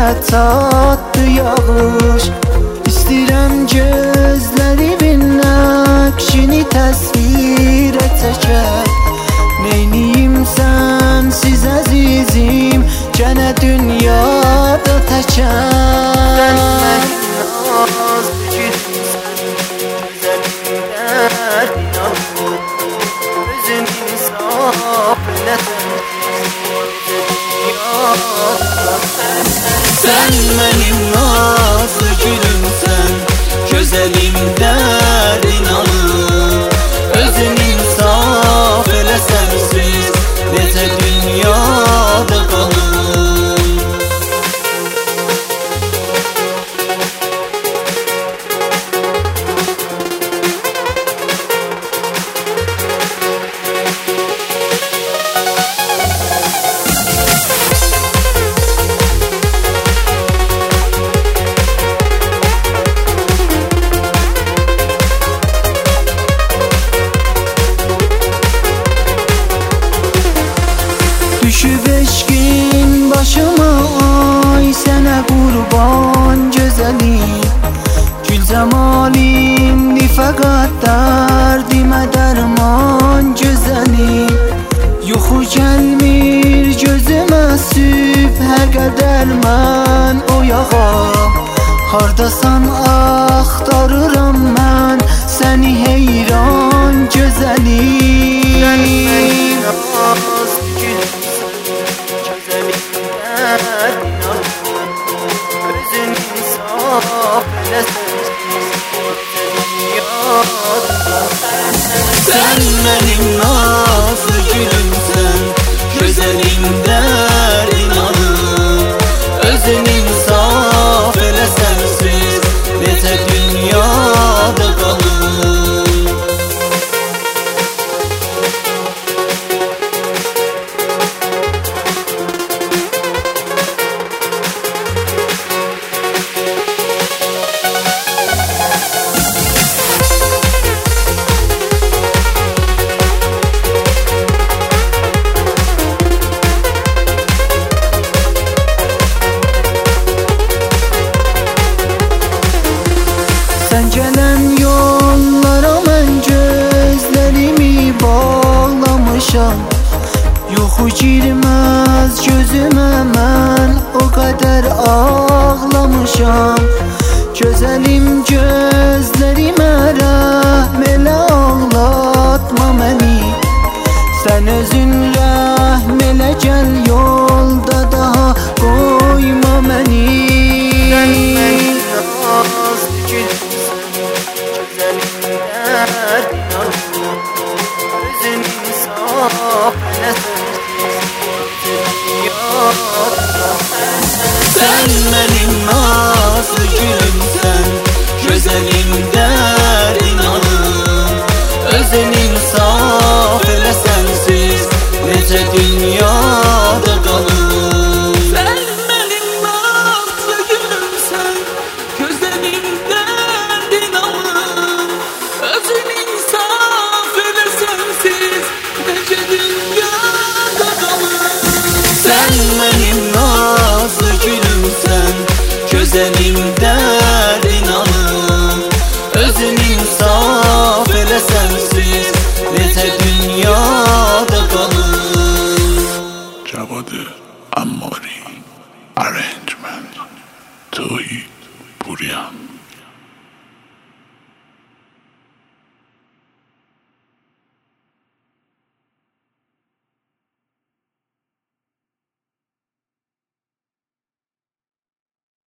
tatlı yağış. İstəyirəm gözlərimin nəqşini təsvirə çəkər. Neyniyim sənsiz əzizim, gənə dünyada təkər. Naz gülümsən, gözəlimdən inanır. Özün insaf eləsən, dünyada. Sən mənim nazlı gülümsən, gözəlimdən inanır. Özün insaf eləsən, siz necə dünyada qalır. Düşüb eşqin başıma, ay sənə qurban gözəlim. Gül cəmalindir fəqət dərdimə dərman gözəlim. Yuxu gəlmir gözümə sübhə qədər mən oyağam. Hardasan axtarıram mən səni heyran gözəlim. Özün insaf eləsən, dünyada. Sən mənim nazlı gülümsən, gözəlimdən inanır. Özün insaf eləsən, siz necə dünyada qalır. Sən gələn yollara mən gözlərimi bağlamışam. Yuxu girməz gözümə mən o qədər ağlamışam. Gözəlim gözlərimə rəhm elə, ağlatma məni. Sən özün rəhm elə, gəl yolda daha qoyma məni. Sən mənim nazlı gülümsən, gözəlimdən inanır. Özün insaf eləsən, dünyada. Sən mənim nazlı gülümsən, gözəlimdən inanır. Özün insaf eləsən, siz necə dünyada qalır. Sən mənim nazlı gülümsən, gözəlimdən inanır. Özün insaf eləsən, siz necə dünyada qalır. Cavad Ammari, arrangement Tohid Purian.